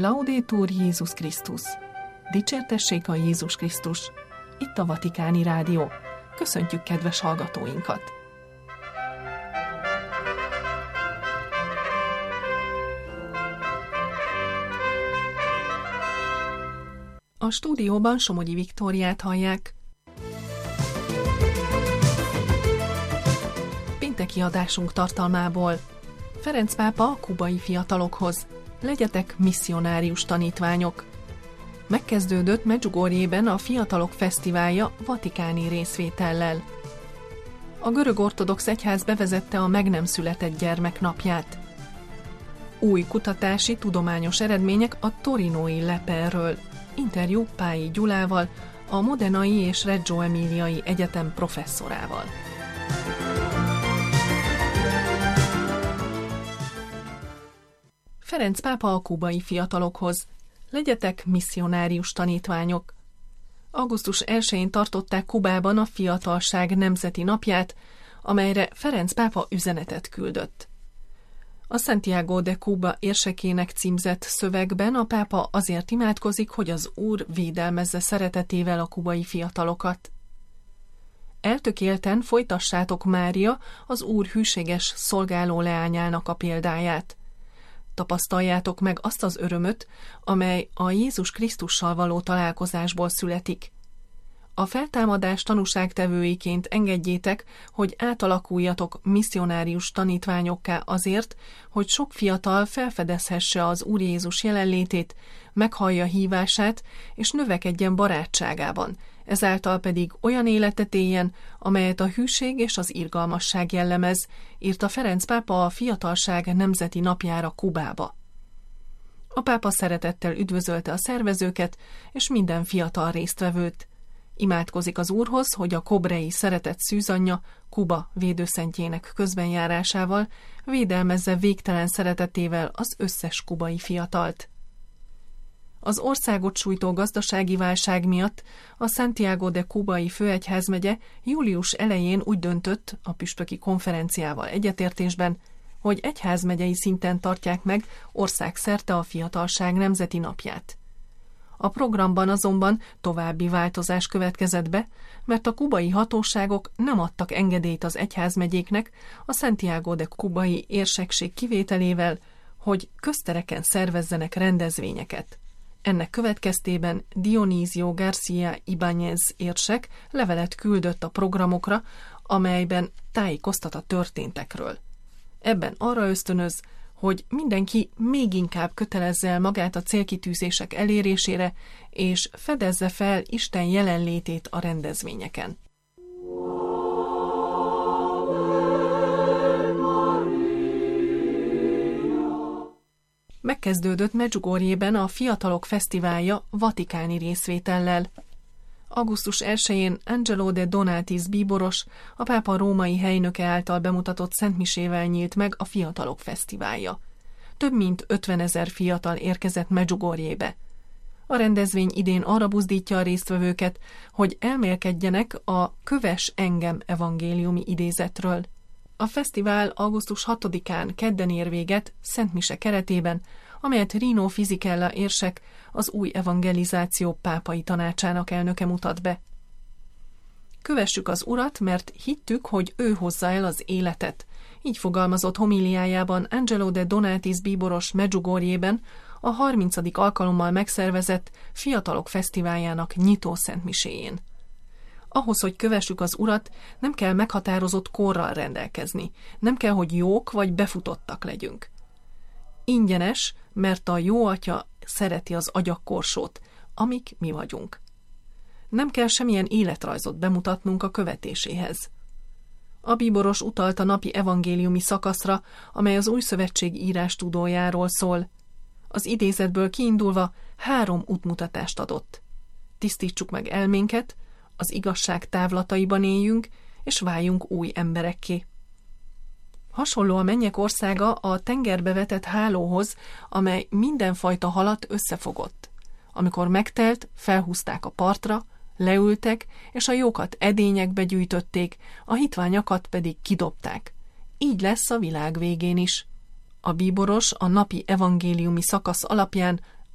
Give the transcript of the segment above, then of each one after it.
Laudetur Jézus Krisztus! Dicsértessék a Jézus Krisztus! Itt a Vatikáni Rádió. Köszöntjük kedves hallgatóinkat! A stúdióban Somogyi Viktóriát hallják. Pénteki adásunk tartalmából: Ferenc pápa a kubai fiatalokhoz. Legyetek misszionárius tanítványok. Megkezdődött Medjugorjében a Fiatalok Fesztiválja vatikáni részvétellel. A görög ortodox egyház bevezette a meg nem született gyermek napját. Új kutatási, tudományos eredmények a torinói leperről. Interjú Pályi Gyulával, a Modenai és Reggio Emiliai Egyetem professzorával. Ferenc pápa a kubai fiatalokhoz. Legyetek misszionárius tanítványok. Augusztus 1-én tartották Kubában a Fiatalság Nemzeti Napját, amelyre Ferenc pápa üzenetet küldött. A Santiago de Cuba érsekének címzett szövegben a pápa azért imádkozik, hogy az Úr védelmezze szeretetével a kubai fiatalokat. Eltökélten folytassátok Mária, az Úr hűséges szolgáló leányának a példáját. Tapasztaljátok meg azt az örömöt, amely a Jézus Krisztussal való találkozásból születik. A feltámadás tanúságtevőiként engedjétek, hogy átalakuljatok misszionárius tanítványokká azért, hogy sok fiatal felfedezhesse az Úr Jézus jelenlétét, meghallja hívását és növekedjen barátságában, ezáltal pedig olyan életet éljen, amelyet a hűség és az irgalmasság jellemez, írta Ferenc pápa a Fiatalság Nemzeti Napjára Kubába. A pápa szeretettel üdvözölte a szervezőket és minden fiatal résztvevőt. Imádkozik az Úrhoz, hogy a kobrei szeretett szűzanyja Kuba védőszentjének közbenjárásával védelmezze végtelen szeretetével az összes kubai fiatalt. Az országot sújtó gazdasági válság miatt a Santiago de Cubai főegyházmegye július elején úgy döntött a püspöki konferenciával egyetértésben, hogy egyházmegyei szinten tartják meg országszerte a Fiatalság Nemzeti Napját. A programban azonban további változás következett be, mert a kubai hatóságok nem adtak engedélyt az egyházmegyéknek a Santiago de Cubai érsekség kivételével, hogy köztereken szervezzenek rendezvényeket. Ennek következtében Dionisio García Ibáñez érsek levelet küldött a programokra, amelyben tájékoztat a történtekről. Ebben arra ösztönöz, hogy mindenki még inkább kötelezze el magát a célkitűzések elérésére, és fedezze fel Isten jelenlétét a rendezvényeken. Megkezdődött Medjugorjében a Fiatalok Fesztiválja vatikáni részvétellel. Augusztus 1-én Angelo de Donatis bíboros, a pápa római helynöke által bemutatott szentmisével nyílt meg a Fiatalok Fesztiválja. Több mint 50 000 fiatal érkezett Medjugorjébe. A rendezvény idén arra buzdítja a résztvevőket, hogy elmélkedjenek a Kövess engem evangéliumi idézetről. A fesztivál augusztus 6-án kedden ér véget szentmise keretében, amelyet Rino Fisichella érsek, az új evangelizáció pápai tanácsának elnöke mutat be. Kövessük az Urat, mert hittük, hogy ő hozza el az életet. Így fogalmazott homíliájában Angelo de Donatis bíboros Medjugorjében a 30. alkalommal megszervezett Fiatalok Fesztiváljának nyitó szentmiséjén. Ahhoz, hogy kövessük az Urat, nem kell meghatározott korral rendelkezni, nem kell, hogy jók vagy befutottak legyünk. Ingyenes, mert a jó atya szereti az agyakkorsót, amik mi vagyunk. Nem kell semmilyen életrajzot bemutatnunk a követéséhez. A bíboros utalt a napi evangéliumi szakaszra, amely az Új Szövetség írástudójáról szól. Az idézetből kiindulva 3 útmutatást adott. Tisztítsuk meg elménket, az igazság távlataiban éljünk, és váljunk új emberekké. Hasonló a mennyek országa a tengerbe vetett hálóhoz, amely mindenfajta halat összefogott. Amikor megtelt, felhúzták a partra, leültek, és a jókat edényekbe gyűjtötték, a hitványakat pedig kidobták. Így lesz a világ végén is. A bíboros a napi evangéliumi szakasz alapján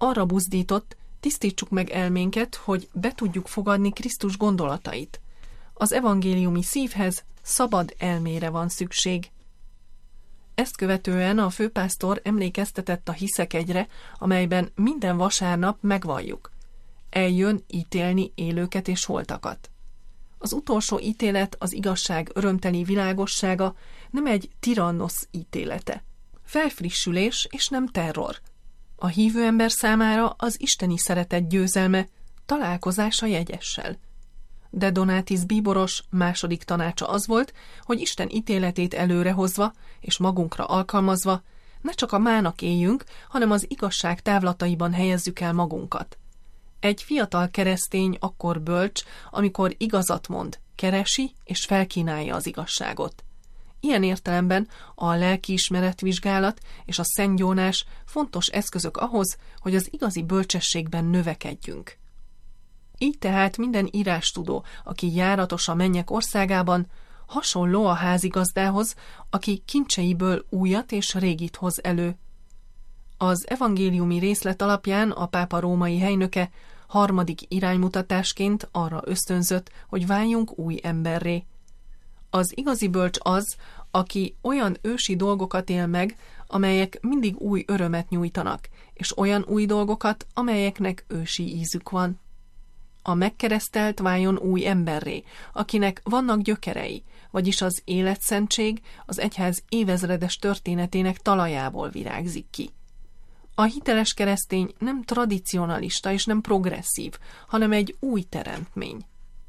arra buzdított, tisztítsuk meg elménket, hogy be tudjuk fogadni Krisztus gondolatait. Az evangéliumi szívhez szabad elmére van szükség. Ezt követően a főpásztor emlékeztetett a hiszekegyre, amelyben minden vasárnap megvalljuk. Eljön ítélni élőket és holtakat. Az utolsó ítélet, az igazság örömteli világossága nem egy tirannosz ítélete. Felfrissülés és nem terror. A hívő ember számára az isteni szeretet győzelme, találkozása jegyessel. De Donátis bíboros második tanácsa az volt, hogy Isten ítéletét előrehozva és magunkra alkalmazva ne csak a mának éljünk, hanem az igazság távlataiban helyezzük el magunkat. Egy fiatal keresztény akkor bölcs, amikor igazat mond, keresi és felkínálja az igazságot. Ilyen értelemben a lelkiismeretvizsgálat és a szentgyónás fontos eszközök ahhoz, hogy az igazi bölcsességben növekedjünk. Így tehát minden írástudó, aki járatos a mennyek országában, hasonló a házigazdához, aki kincseiből újat és régit hoz elő. Az evangéliumi részlet alapján a pápa római helynöke harmadik iránymutatásként arra ösztönzött, hogy váljunk új emberré. Az igazi bölcs az, aki olyan ősi dolgokat él meg, amelyek mindig új örömet nyújtanak, és olyan új dolgokat, amelyeknek ősi ízük van. A megkeresztelt váljon új emberré, akinek vannak gyökerei, vagyis az életszentség az egyház évezredes történetének talajából virágzik ki. A hiteles keresztény nem tradicionalista és nem progresszív, hanem egy új teremtmény.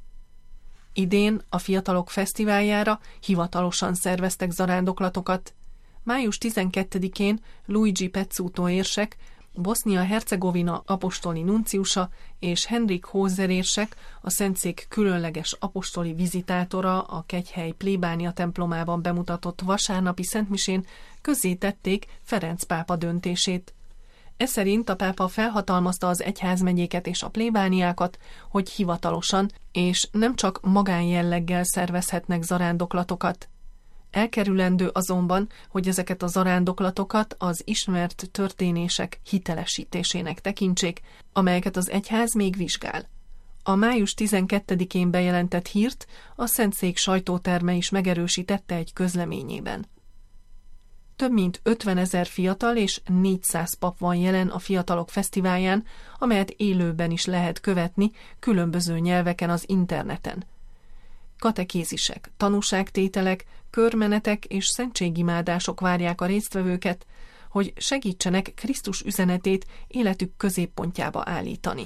Idén a Fiatalok Fesztiváljára hivatalosan szerveztek zarándoklatokat. Május 12-én Luigi Pezzuto érsek, Bosznia-Hercegovina apostoli nunciusa és Henrik Hózer érsek, a Szentszék különleges apostoli vizitátora a kegyhely plébánia templomában bemutatott vasárnapi szentmisén közzétették Ferenc pápa döntését. Ez szerint a pápa felhatalmazta az egyházmegyéket és a plébániákat, hogy hivatalosan és nem csak magánjelleggel szervezhetnek zarándoklatokat. Elkerülendő azonban, hogy ezeket a zarándoklatokat az ismert történések hitelesítésének tekintsék, amelyeket az egyház még vizsgál. A május 12-én bejelentett hírt a Szentszék sajtóterme is megerősítette egy közleményében. Több mint 50 000 fiatal és 400 pap van jelen a Fiatalok Fesztiválján, amelyet élőben is lehet követni különböző nyelveken az interneten. Katekézisek, tanúságtételek, körmenetek és szentségimádások várják a résztvevőket, hogy segítsenek Krisztus üzenetét életük középpontjába állítani.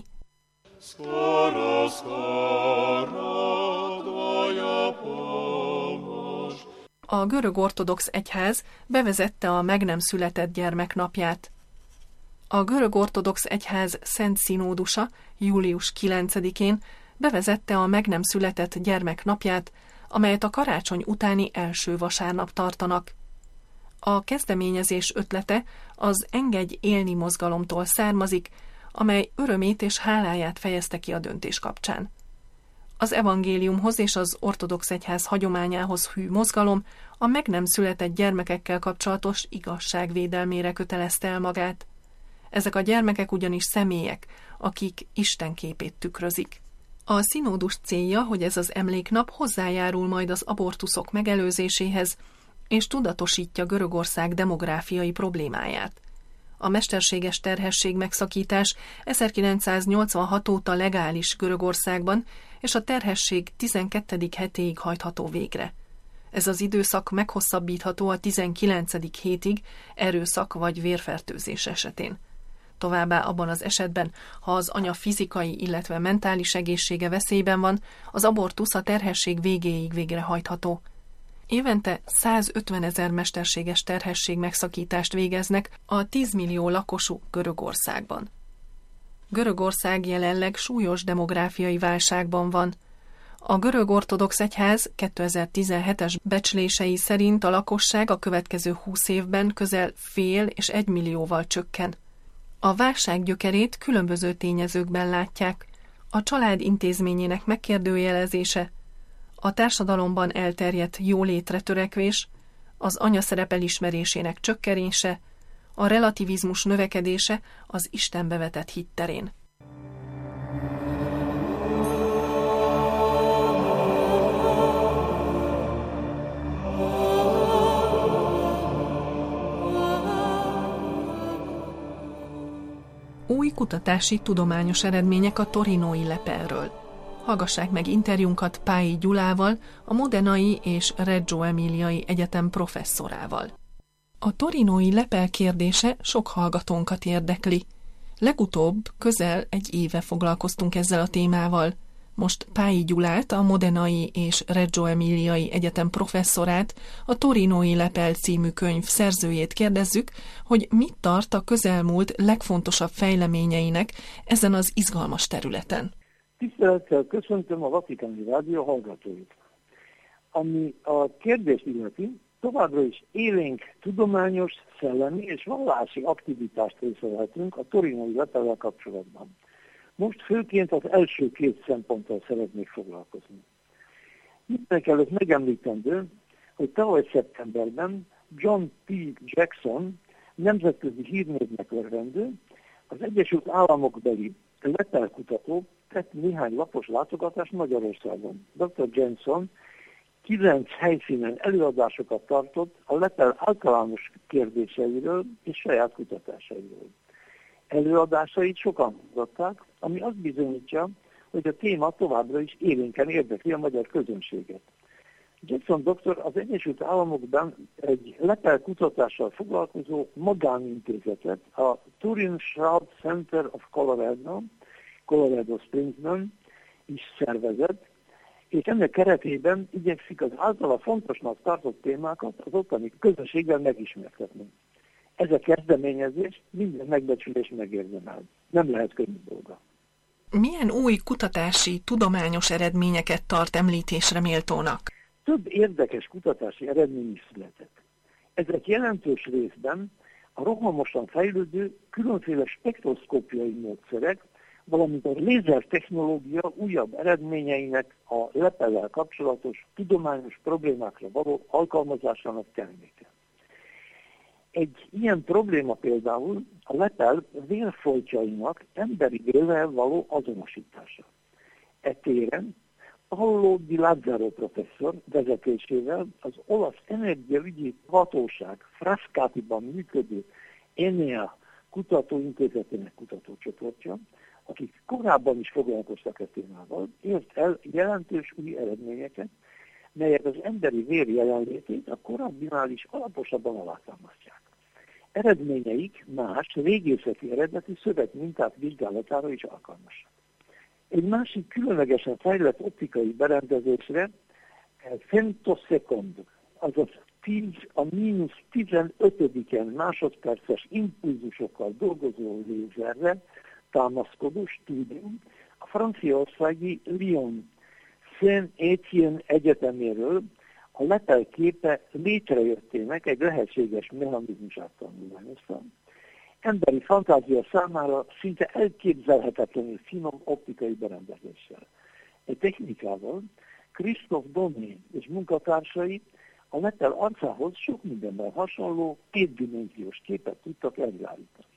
A görög ortodox egyház bevezette a meg nem született gyermek napját. A görög ortodox egyház Szent Szinódusa július 9-én bevezette a meg nem született gyermek napját, amelyet a karácsony utáni első vasárnap tartanak. A kezdeményezés ötlete az Engedj élni mozgalomtól származik, amely örömét és háláját fejezte ki a döntés kapcsán. Az evangéliumhoz és az ortodox egyház hagyományához hű mozgalom a meg nem született gyermekekkel kapcsolatos igazságvédelmére kötelezte el magát. Ezek a gyermekek ugyanis személyek, akik Isten képét tükrözik. A színódus célja, hogy ez az emléknap hozzájárul majd az abortuszok megelőzéséhez, és tudatosítja Görögország demográfiai problémáját. A mesterséges terhesség megszakítás 1986 óta legális Görögországban, és a terhesség 12. hetéig hajtható végre. Ez az időszak meghosszabbítható a 19. hétig erőszak vagy vérfertőzés esetén. Továbbá abban az esetben, ha az anya fizikai, illetve mentális egészsége veszélyben van, az abortusz a terhesség végéig végrehajtható. Évente 150 000 mesterséges terhesség megszakítást végeznek a 10 millió lakosú Görögországban. Görögország jelenleg súlyos demográfiai válságban van. A görög ortodox egyház 2017-es becslései szerint a lakosság a következő 20 évben közel 0,5 és 1 millióval csökken. A válság gyökerét különböző tényezőkben látják. A család intézményének megkérdőjelezése, a társadalomban elterjedt jólétre törekvés, az anya szerep elismerésének csökkenése, a relativizmus növekedése az Istenbe vetett hit terén. Új kutatási tudományos eredmények a torinói lepelről. Hallgassák meg interjúnkat Pályi Gyulával, a Modenai és Reggio Emiliai Egyetem professzorával. A torinói lepel kérdése sok hallgatónkat érdekli. Legutóbb közel egy éve foglalkoztunk ezzel a témával. Most Pályi Gyulát, a Modenai és Reggio Emiliai Egyetem professzorát, a Torinói lepel című könyv szerzőjét kérdezzük, hogy mit tart a közelmúlt legfontosabb fejleményeinek ezen az izgalmas területen. Tisztelettel köszöntöm a Vatikáni Rádió hallgatóit. Ami a kérdést illeti, továbbra is élénk tudományos, szellemi és vallási aktivitást észlelhetünk a torinói lepellel kapcsolatban. Most főként az első két szemponttal szeretnék foglalkozni. Mindenekelőtt megemlítendő, hogy tavaly szeptemberben John P. Jackson nemzetközi hírnévnek örvendő, az Egyesült Államokbeli lepelkutató tett néhány lapos látogatást Magyarországon. Dr. Jackson 9 helyszínen előadásokat tartott a lepel általános kérdéseiről és saját kutatásairól. Előadásait sokan hallgatták, ami azt bizonyítja, hogy a téma továbbra is élénken érdekli a magyar közönséget. Jackson doktor az Egyesült Államokban egy lepel kutatással foglalkozó magánintézetet, a Turin Shroud Center of Colorado Springsben is szervezett, és ennek keretében igyekszik az általa fontosnak tartott témákat az ottani közönséggel megismertetni. Ez a kezdeményezés minden megbecsülés megérdemel. Nem lehet könnyű dolga. Milyen új kutatási, tudományos eredményeket tart említésre méltónak? Több érdekes kutatási eredmény is született. Ezek jelentős részben a rohamosan fejlődő különféle spektroszkópiai módszerek, valamint a lézertechnológia újabb eredményeinek a lepellel kapcsolatos tudományos problémákra való alkalmazásának terméke. Egy ilyen probléma például a lepel vérfoltjainak emberi vérrel való azonosítása. E téren Paolo Di Lazzaro professzor vezetésével az olasz energiaügyi hatóság Frascatiban működő ENEA kutatóintézetének kutatócsoportja, akik korábban is foglalkoztak a témával, ért el jelentős új eredményeket, melyek az emberi vér jelenlétét a korábbinál is alaposabban alátámasztják. Eredményeik más, régészeti eredeti szövegminták vizsgálatára is alkalmasak. Egy másik különlegesen fejlett optikai berendezésre femtosecond, azaz 10 a mínusz 15. másodperces impulzusokkal dolgozó lézerre támaszkodó stúdium a franciaországi Lyon Saint-Étienne egyeteméről a lepel képe létrejöttének egy lehetséges mechanizmusát tanulmányozta. Emberi fantázia számára szinte elképzelhetetlenül finom optikai berendezéssel. Egy technikával Christophe Donné és munkatársai a lepel arcához sok mindenben hasonló kétdimenziós képet tudtak előállítani.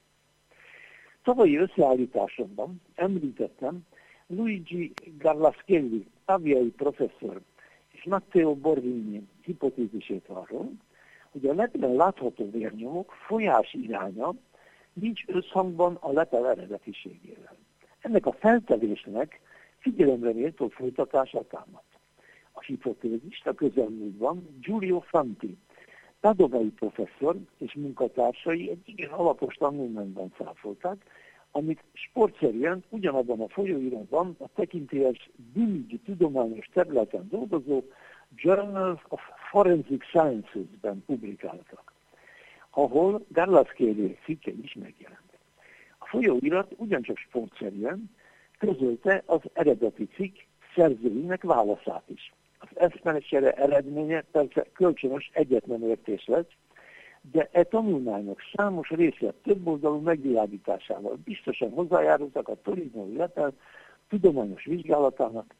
Tavalyi összeállításomban említettem Luigi Garlaschelli, Paviai professzor és Matteo Borghini hipotézisét arról, hogy a lepelen látható vérnyomok folyás iránya nincs összhangban a lepel eredetiségével. Ennek a feltevésnek figyelemre méltó folytatása támadt. A hipotézist a közelmúltban Giulio Fanti, padovai professzor és munkatársai egy igen alapos tanulmányban cáfolták, amit sportszerűen ugyanabban a folyóiratban a tekintélyes bűnügyi tudományos területen dolgozó Journal of Forensic Sciences-ben publikáltak, ahol Garlaschelli cikke is megjelent. A folyóirat ugyancsak sportszerűen közölte az eredeti cikk szerzőinek válaszát is. Az eszmecsere eredménye persze kölcsönös egyetlenértés lett, de e tanulmányok számos része többoldalú megvilágításával biztosan hozzájárultak a torinói lepel tudományos vizsgálatának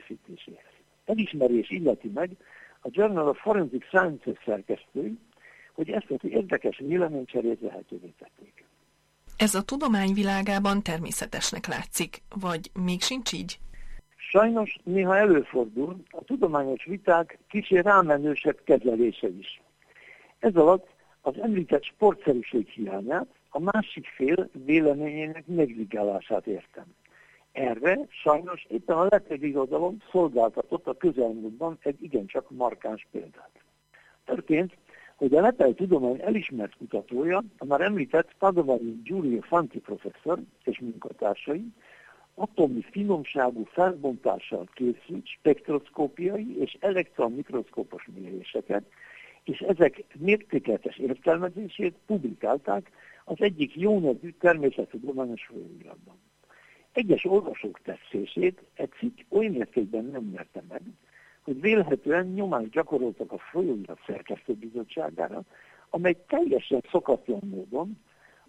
kiegészítéséhez. Elismerés illeti meg a Journal of Forensic Sciences szerkesztői, hogy ezt az érdekes véleménycserét lehetővé tették. Ez a tudomány világában természetesnek látszik, vagy még sincs így? Sajnos néha előfordul a tudományos viták kicsi rámenősebb kezelése is. Ez alatt az említett sportszerűség hiányát, a másik fél véleményének negligálását értem. Erre sajnos éppen a lepelirodalom szolgáltatott a közelmúltban egy igencsak markáns példát. Történt, hogy a lepeltudomány elismert kutatója, a már említett Padovai Giulio Fanti professzor és munkatársai atomi finomságú felbontással készült spektroszkópiai és elektronmikroszkópos méréseket, és ezek mértékletes értelmezését publikálták az egyik jó nevű természettudományos folyóiratban. Egyes olvasók tetszését egy cikk oly mértékben nem merte meg, hogy vélhetően nyomást gyakoroltak a folyóirat szerkesztőbizottságára, amely teljesen szokatlan módon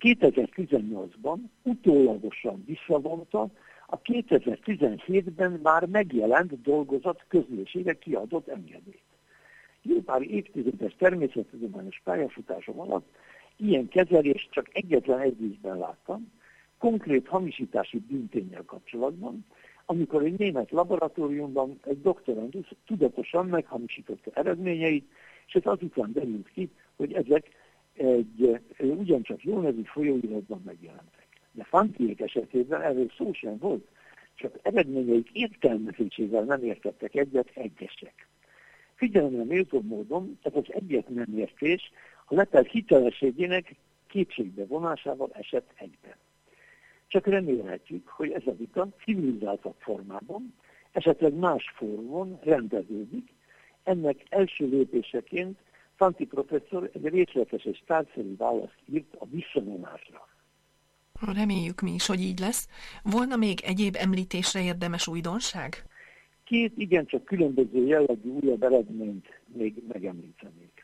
2018-ban utólagosan visszavonta a 2017-ben már megjelent dolgozat közlésére kiadott engedélyt. Jó pár évtizedes természettudományos pályafutásom alatt ilyen kezelést csak egyetlen egy ízben láttam, konkrét hamisítási bűnténnyel kapcsolatban, amikor egy német laboratóriumban egy doktorandusz tudatosan meghamisította eredményeit, és ez azután derült ki, hogy ezek egy ugyancsak jó nevű folyóiratban megjelentek. De Fantiék esetében erről szó sem volt, csak eredményeik értelmezésével nem értettek egyet egyesek. Figyelemre méltó módon ez az egyet nem értés a lepel hitelességének kétségbe vonásával esett egybe. Csak remélhetjük, hogy ez a vita civilizáltabb formában, esetleg más fórumon rendeződik. Ennek első lépéseként Fanti professzor egy részletes és tárgyszerű választ írt a visszavonásra. Reméljük mi is, hogy így lesz. Volna még egyéb említésre érdemes újdonság? Két igencsak különböző jellegű újabb eredményt még megemlítenék.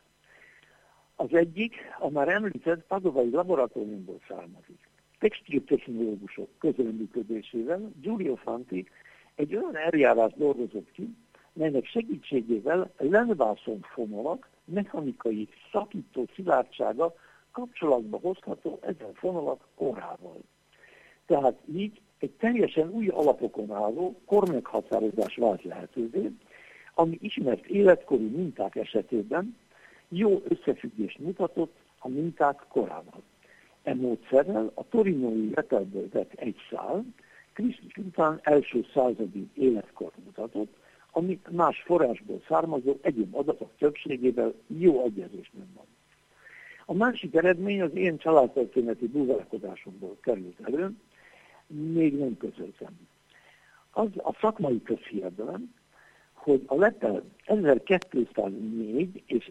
Az egyik a már említett Padovai laboratóriumból származik. Textiltechnológusok közreműködésével Giulio Fanti egy olyan eljárást dolgozott ki, melynek segítségével lenvászonfonalak mechanikai szakító szilárdsága kapcsolatba hozható ezen fonalak korával. Tehát így egy teljesen új alapokon álló kormeghatározás vált lehetővé, ami ismert életkori minták esetében jó összefüggést mutatott a minták korával. E módszerrel a torinói lepelből vett egy szál Krisztus után első századi életkort mutatott, ami más forrásból származó egyéb adatok többségével jó egyezés nem van. A másik eredmény az én családtörténeti búvárkodásomból került elő, még nem közöltem. Az a szakmai közhiedelem, hogy a lepel 1204 és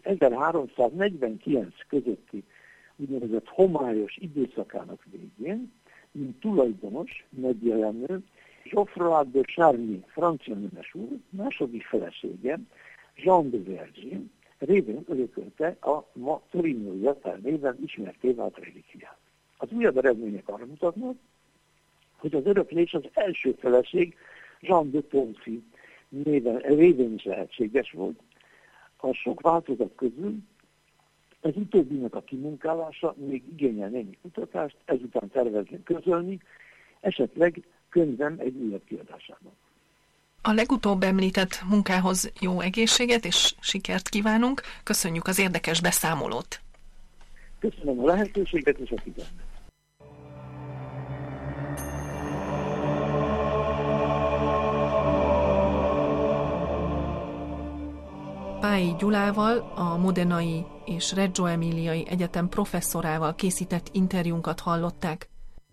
1349 közötti úgynevezett homályos időszakának végén, mint tulajdonos, megjelenő Geoffroy de Charny francia nemes úr második felesége, Jean de Vergy révén örökölte a ma torinói lepel néven ismerté vált relikviát. Az újabb eredmények arra mutatnak, hogy az öröklés az első feleség Jean de Poncy révén is lehetséges volt. A sok változat közül ez utóbbinak a kimunkálása még igényel némi kutatást, ezután tervezem közölni, esetleg könyvem egy újabb kiadásában. A legutóbb említett munkához jó egészséget és sikert kívánunk. Köszönjük az érdekes beszámolót. Köszönöm a lehetőséget és a figyelmet. Pályi Gyulával, a Modenai és Reggio Emiliai Egyetem professzorával készített interjúnkat hallották.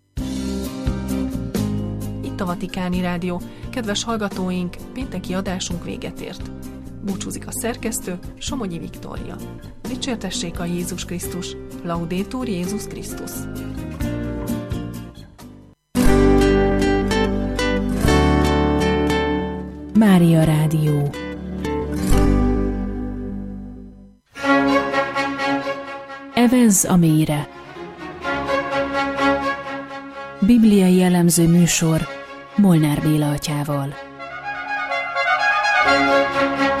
Itt a Vatikáni Rádió. Kedves hallgatóink, pénteki adásunk véget ért. Búcsúzik a szerkesztő, Somogyi Viktória. Dicsértessék a Jézus Krisztus. Laudetur Jézus Krisztus. Mária Rádió. Evezz a mélyre. Bibliai elemző műsor Molnár Béla atyával.